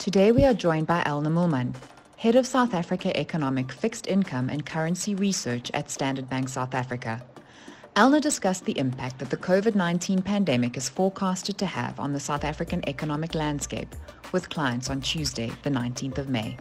Today we are joined by Elna Moolman, Head of South Africa Economic Fixed Income and Currency Research at Standard Bank South Africa. Elna discussed the impact that the COVID-19 pandemic is forecasted to have on the South African economic landscape with clients on Tuesday, the 19th of May.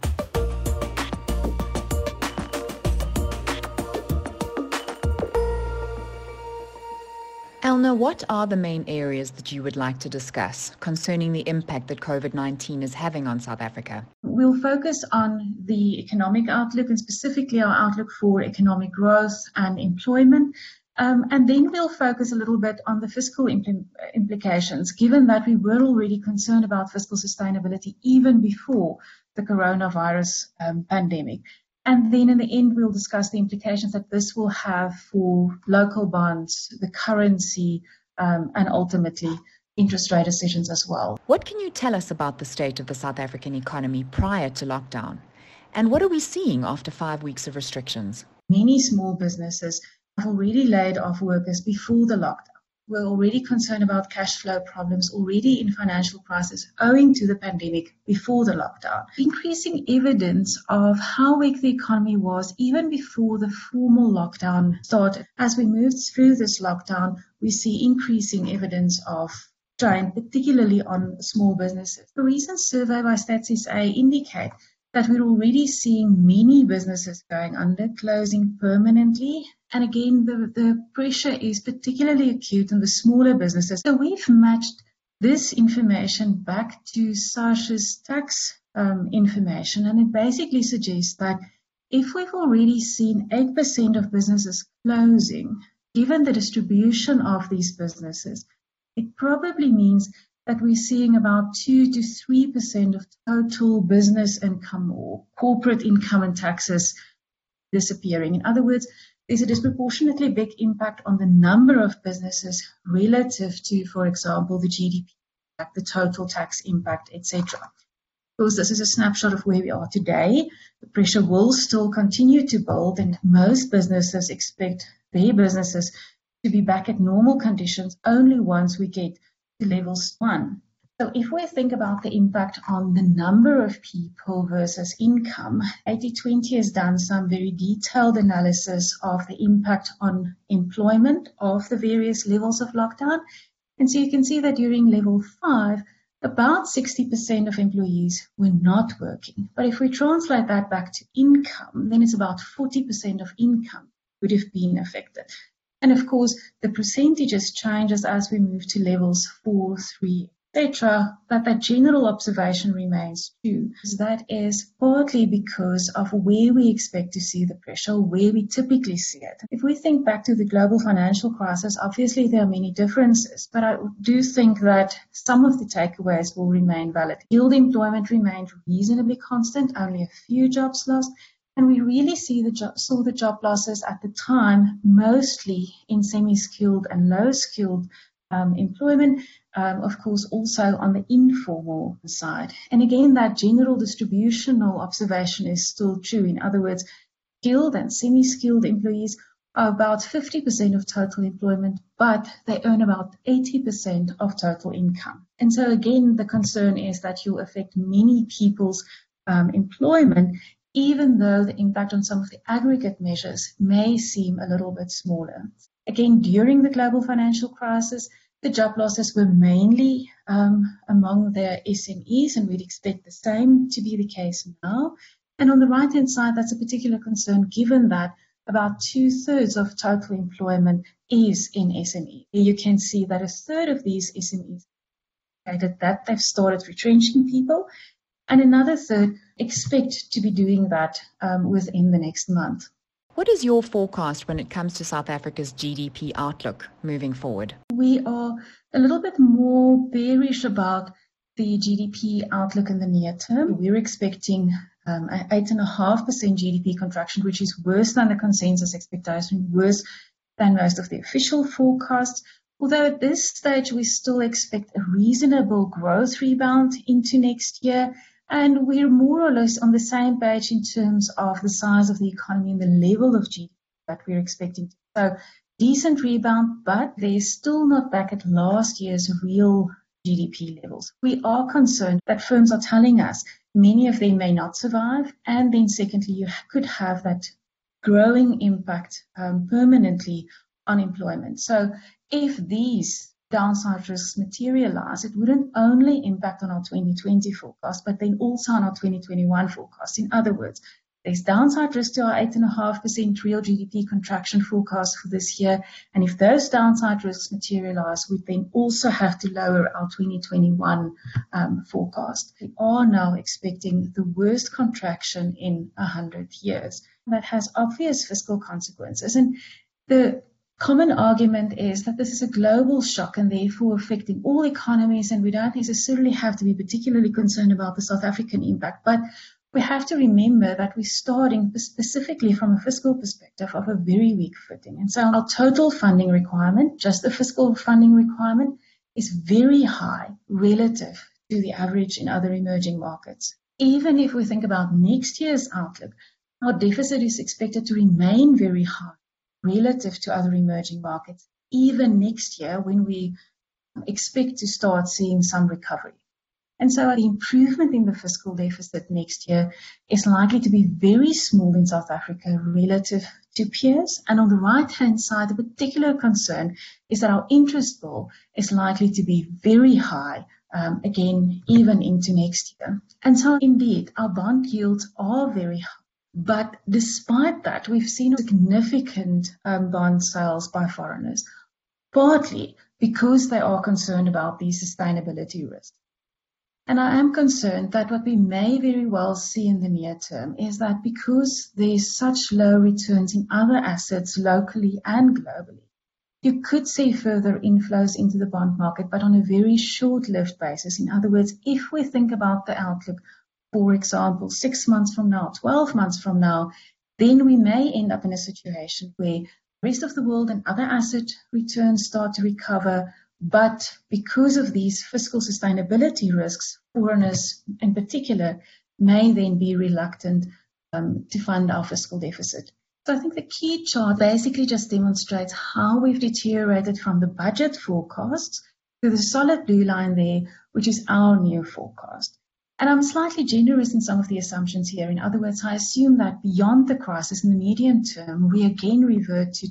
Elna, what are the main areas that you would like to discuss concerning the impact that COVID-19 is having on South Africa? We'll focus on the economic outlook and specifically our outlook for economic growth and employment. And then we'll focus a little bit on the fiscal implications, given that we were already concerned about fiscal sustainability even before the coronavirus pandemic. And then in the end, we'll discuss the implications that this will have for local bonds, the currency, and ultimately interest rate decisions as well. What can you tell us about the state of the South African economy prior to lockdown? And what are we seeing after 5 weeks of restrictions? Many small businesses have already laid off workers before the lockdown. We're already concerned about cash flow problems already in financial crisis owing to the pandemic before the lockdown. Increasing evidence of how weak the economy was even before the formal lockdown started. As we moved through this lockdown, we see increasing evidence of strain, particularly on small businesses. The recent survey by Stats SA indicate that we're already seeing many businesses going under, closing permanently. And again, the pressure is particularly acute in the smaller businesses. So we've matched this information back to SARS's tax information. And it basically suggests that if we've already seen 8% of businesses closing, given the distribution of these businesses, it probably means that we're seeing about 2 to 3% of total business income or corporate income and taxes disappearing. In other words, there's a disproportionately big impact on the number of businesses relative to, for example, the GDP impact, the total tax impact, etc. Of course, this is a snapshot of where we are today. The pressure will still continue to build, and most businesses expect their businesses to be back at normal conditions only once we get to levels 1. So if we think about the impact on the number of people versus income, 80/20 has done some very detailed analysis of the impact on employment of the various levels of lockdown. And so you can see that during level 5, about 60% of employees were not working. But if we translate that back to income, then it's about 40% of income would have been affected. And of course, the percentages changes as we move to levels 4, 3, etc., but that general observation remains true. That is partly because of where we expect to see the pressure, where we typically see it. If we think back to the global financial crisis, obviously there are many differences, but I do think that some of the takeaways will remain valid. Field employment remained reasonably constant, only a few jobs lost. And we really saw the job losses at the time, mostly in semi-skilled and low-skilled employment, of course, also on the informal side. And again, that general distributional observation is still true. In other words, skilled and semi-skilled employees are about 50% of total employment, but they earn about 80% of total income. And so again, the concern is that you'll affect many people's employment, even though the impact on some of the aggregate measures may seem a little bit smaller. Again, during the global financial crisis, the job losses were mainly among the SMEs, and we'd expect the same to be the case now. And on the right-hand side, that's a particular concern, given that about 2/3 of total employment is in SME. You can see that 1/3 of these SMEs indicated that they've started retrenching people, and another 1/3 expect to be doing that within the next month. What is your forecast when it comes to South Africa's GDP outlook moving forward? We are a little bit more bearish about the GDP outlook in the near term. We're expecting an 8.5% GDP contraction, which is worse than the consensus expectation, worse than most of the official forecasts. Although at this stage, we still expect a reasonable growth rebound into next year. And we're more or less on the same page in terms of the size of the economy and the level of GDP that we're expecting. So decent rebound, but they're still not back at last year's real GDP levels. We are concerned that firms are telling us many of them may not survive, and then secondly, you could have that growing impact permanently on employment. So if these downside risks materialize, it wouldn't only impact on our 2020 forecast, but then also on our 2021 forecast. In other words, there's downside risk to our 8.5% real GDP contraction forecast for this year. And if those downside risks materialize, we then also have to lower our 2021 forecast. We are now expecting the worst contraction in 100 years. That has obvious fiscal consequences. And the common argument is that this is a global shock and therefore affecting all economies, and we don't necessarily have to be particularly concerned about the South African impact. But we have to remember that we're starting specifically from a fiscal perspective of a very weak footing. And so our total funding requirement, just the fiscal funding requirement, is very high relative to the average in other emerging markets. Even if we think about next year's outlook, our deficit is expected to remain very high relative to other emerging markets, even next year when we expect to start seeing some recovery. And so the improvement in the fiscal deficit next year is likely to be very small in South Africa relative to peers. And on the right-hand side, the particular concern is that our interest bill is likely to be very high, again, even into next year. And so indeed, our bond yields are very high. But despite that, we've seen significant bond sales by foreigners, partly because they are concerned about these sustainability risks. And I am concerned that what we may very well see in the near term is that because there's such low returns in other assets locally and globally, you could see further inflows into the bond market, but on a very short-lived basis. In other words, if we think about the outlook, for example, 6 months from now, 12 months from now, then we may end up in a situation where the rest of the world and other asset returns start to recover. But because of these fiscal sustainability risks, foreigners in particular may then be reluctant to fund our fiscal deficit. So I think the key chart basically just demonstrates how we've deteriorated from the budget forecasts to the solid blue line there, which is our new forecast. And I'm slightly generous in some of the assumptions here. In other words, I assume that beyond the crisis in the medium term, we again revert to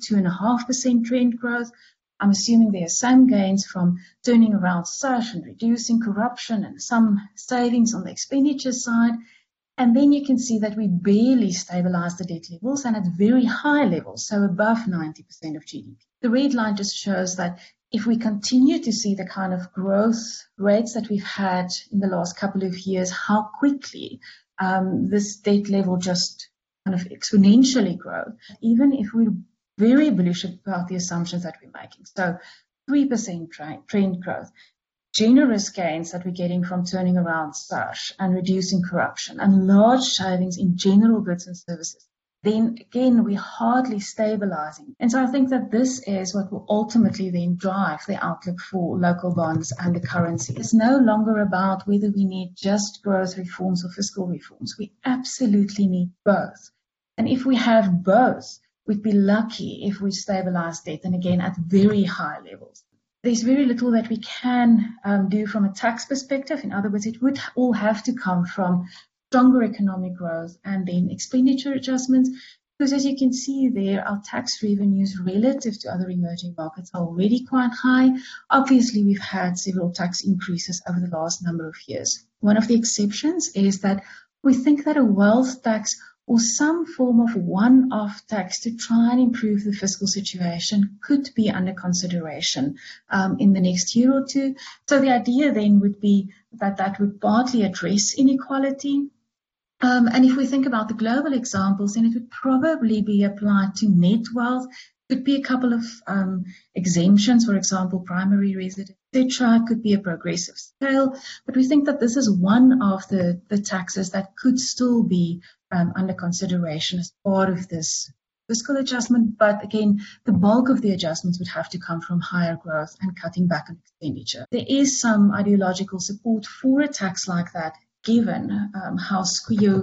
2.5% trend growth. I'm assuming there are some gains from turning around SARS and reducing corruption and some savings on the expenditure side. And then you can see that we barely stabilize the debt levels and at very high levels, so above 90% of GDP. The red line just shows that if we continue to see the kind of growth rates that we've had in the last couple of years, how quickly this debt level just kind of exponentially grow, even if we're very bullish about the assumptions that we're making. So 3% trend growth, generous gains that we're getting from turning around SARS and reducing corruption, and large savings in general goods and services. Then again, we're hardly stabilizing. And so I think that this is what will ultimately then drive the outlook for local bonds and the currency. It's no longer about whether we need just growth reforms or fiscal reforms. We absolutely need both. And if we have both, we'd be lucky if we stabilize debt, and again, at very high levels. There's very little that we can do from a tax perspective. In other words, it would all have to come from stronger economic growth and then expenditure adjustments. Because as you can see there, our tax revenues relative to other emerging markets are already quite high. Obviously, we've had several tax increases over the last number of years. One of the exceptions is that we think that a wealth tax or some form of one-off tax to try and improve the fiscal situation could be under consideration in the next year or two. So the idea then would be that that would partly address inequality. And if we think about the global examples, then it would probably be applied to net wealth. Could be a couple of exemptions, for example, primary residence, etc. Could be a progressive scale. But we think that this is one of the taxes that could still be under consideration as part of this fiscal adjustment. But again, the bulk of the adjustments would have to come from higher growth and cutting back on expenditure. There is some ideological support for a tax like that, given how squeal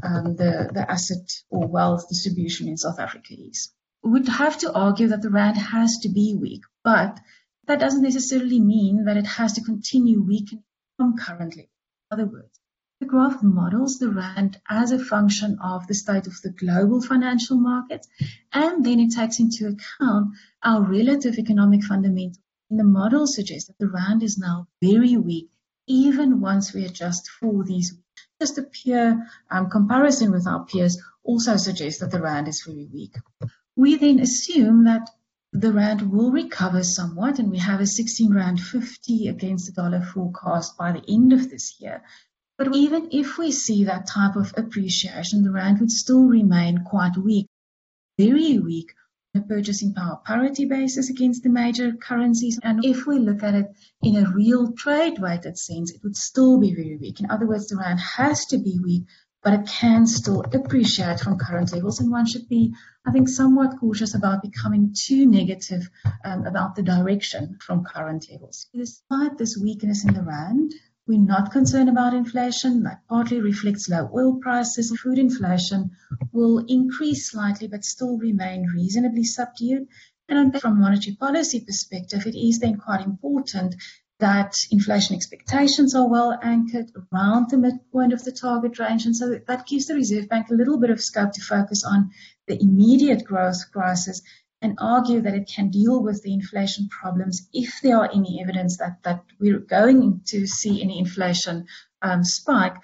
the asset or wealth distribution in South Africa is. We would have to argue that the rand has to be weak, but That doesn't necessarily mean that it has to continue weakening from current levels. In other words, the graph models the rand as a function of the state of the global financial markets, and then it takes into account our relative economic fundamentals. And the model suggests that the rand is now very weak, even once we adjust for these. Just a pure comparison with our peers also suggests that the rand is very weak. We then assume that the rand will recover somewhat, and we have a 16.50 rand against the dollar forecast by the end of this year. But even if we see that type of appreciation, the rand would still remain quite weak, very weak on a purchasing power parity basis against the major currencies. And if we look at it in a real trade-weighted sense, it would still be very weak. In other words, the rand has to be weak, but it can still appreciate from current levels. And one should be, I think, somewhat cautious about becoming too negative about the direction from current levels. Despite this weakness in the rand, we're not concerned about inflation. That partly reflects low oil prices. Food inflation will increase slightly, but still remain reasonably subdued. And from a monetary policy perspective, it is then quite important that inflation expectations are well anchored around the midpoint of the target range. And so that gives the Reserve Bank a little bit of scope to focus on the immediate growth crisis and argue that it can deal with the inflation problems if there are any evidence that we're going to see any inflation spike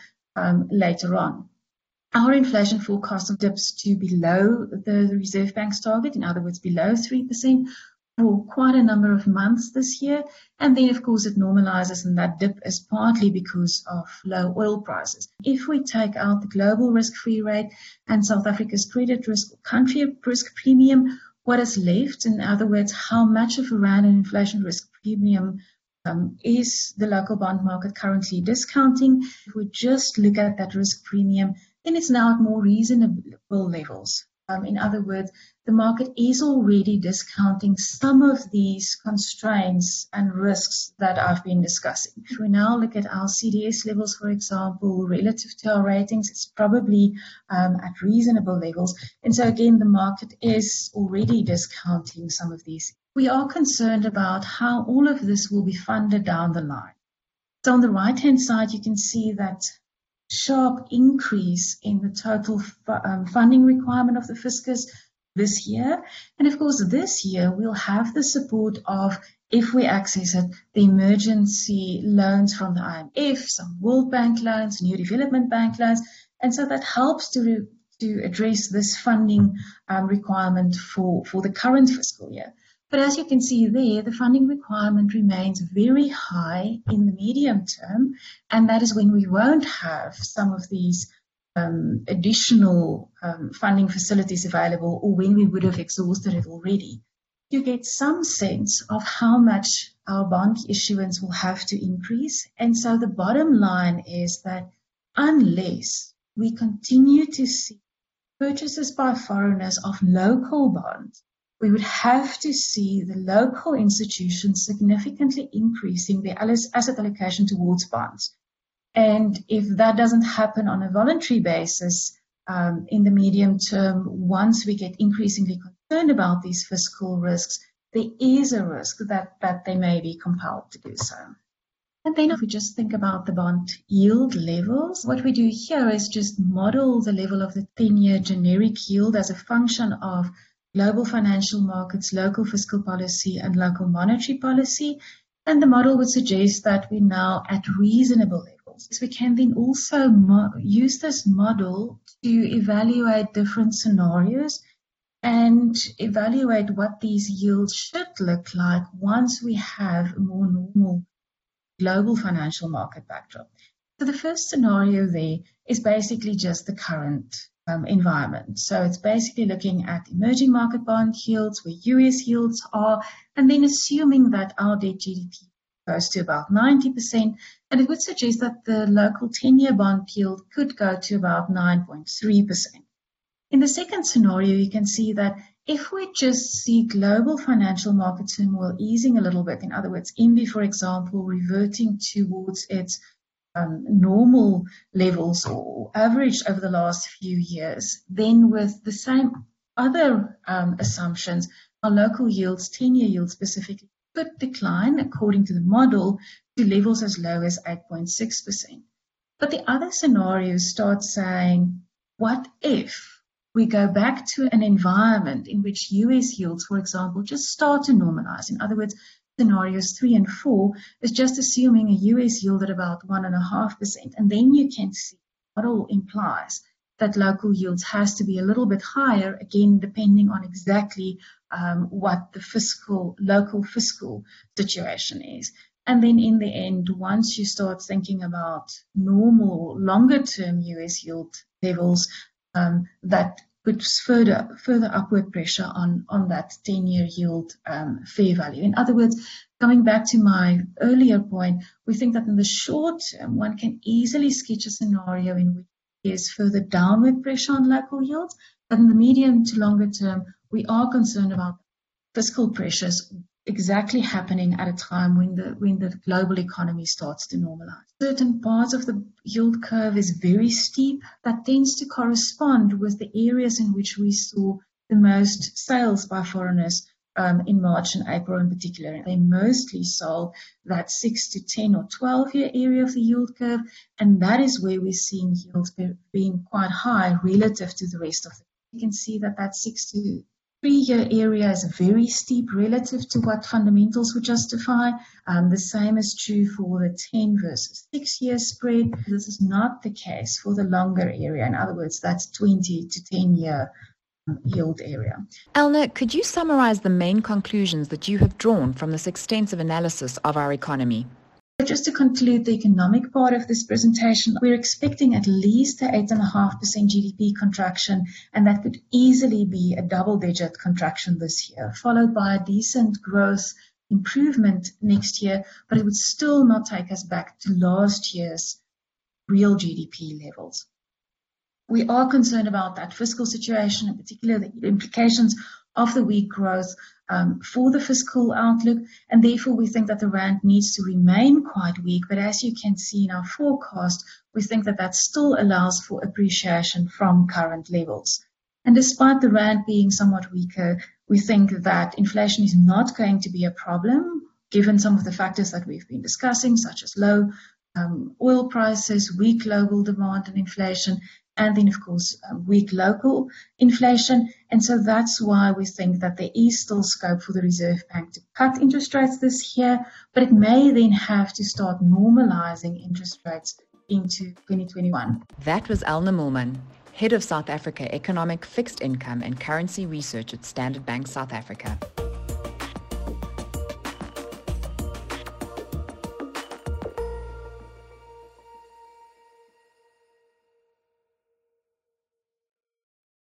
later on. Our inflation forecast dips to below the Reserve Bank's target, in other words, below 3%, for quite a number of months this year. And then, of course, it normalizes, and that dip is partly because of low oil prices. If we take out the global risk-free rate and South Africa's credit risk or country risk premium, what is left, in other words, how much of a rand and inflation risk premium is the local bond market currently discounting? If we just look at that risk premium, then it's now at more reasonable levels. In other words, the market is already discounting some of these constraints and risks that I've been discussing. If we now look at our CDS levels, for example, relative to our ratings, it's probably at reasonable levels. And so again, the market is already discounting some of these. We are concerned about how all of this will be funded down the line. So on the right-hand side, you can see that sharp increase in the total funding requirement of the fiscus this year. And of course, this year we'll have the support of, if we access it, the emergency loans from the IMF, some World Bank loans, New Development Bank loans. And so that helps to address this funding requirement for the current fiscal year. But as you can see there, the funding requirement remains very high in the medium term, and that is when we won't have some of these additional funding facilities available, or when we would have exhausted it already. You get some sense of how much our bond issuance will have to increase. And so the bottom line is that unless we continue to see purchases by foreigners of local bonds, we would have to see the local institutions significantly increasing their asset allocation towards bonds. And if that doesn't happen on a voluntary basis in the medium term, once we get increasingly concerned about these fiscal risks, there is a risk that they may be compelled to do so. And then if we just think about the bond yield levels, what we do here is just model the level of the 10-year generic yield as a function of global financial markets, local fiscal policy, and local monetary policy. And the model would suggest that we're now at reasonable levels. So we can then also use this model to evaluate different scenarios and evaluate what these yields should look like once we have a more normal global financial market backdrop. So the first scenario there is basically just the current environment. So it's basically looking at emerging market bond yields, where US yields are, and then assuming that our debt GDP goes to about 90%, and it would suggest that the local 10-year bond yield could go to about 9.3%. In the second scenario, you can see that if we just see global financial market turmoil easing a little bit, in other words, INBI, for example, reverting towards its normal levels or average over the last few years, then with the same other assumptions, our local yields, 10-year yields specifically, could decline, according to the model, to levels as low as 8.6%. But the other scenarios start saying, what if we go back to an environment in which US yields, for example, just start to normalize? In other words, scenarios 3 and 4 is just assuming a US yield at about 1.5%. And then you can see the model implies that local yields has to be a little bit higher, again, depending on exactly what the local fiscal situation is. And then in the end, once you start thinking about normal, longer-term US yield levels, that puts further upward pressure on that 10-year yield fair value. In other words, coming back to my earlier point, we think that in the short term, one can easily sketch a scenario in which there's further downward pressure on local yields, but in the medium to longer term, we are concerned about fiscal pressures exactly happening at a time when the global economy starts to normalize. Certain parts of the yield curve is very steep. That tends to correspond with the areas in which we saw the most sales by foreigners in March and April in particular. They mostly sold that 6 to 10 or 12-year area of the yield curve, and that is where we're seeing yields being quite high relative to the rest of the. You can see that 6 to 3-year area is very steep relative to what fundamentals would justify. The same is true for the 10 versus 6-year spread. This is not the case for the longer area. In other words, that's 20 to 10-year yield area. Elna, could you summarize the main conclusions that you have drawn from this extensive analysis of our economy? Just to conclude the economic part of this presentation, we're expecting at least an 8.5% GDP contraction, and that could easily be a double-digit contraction this year, followed by a decent growth improvement next year, but it would still not take us back to last year's real GDP levels. We are concerned about that fiscal situation, in particular the implications of the weak growth for the fiscal outlook, and therefore we think that the rand needs to remain quite weak. But as you can see in our forecast, we think that still allows for appreciation from current levels. And despite the rand being somewhat weaker, we think that inflation is not going to be a problem, given some of the factors that we've been discussing, such as low oil prices, weak global demand and inflation, and then, of course, weak local inflation. And so that's why we think that there is still scope for the Reserve Bank to cut interest rates this year, but it may then have to start normalizing interest rates into 2021. That was Elna Moolman, Head of South Africa Economic Fixed Income and Currency Research at Standard Bank South Africa.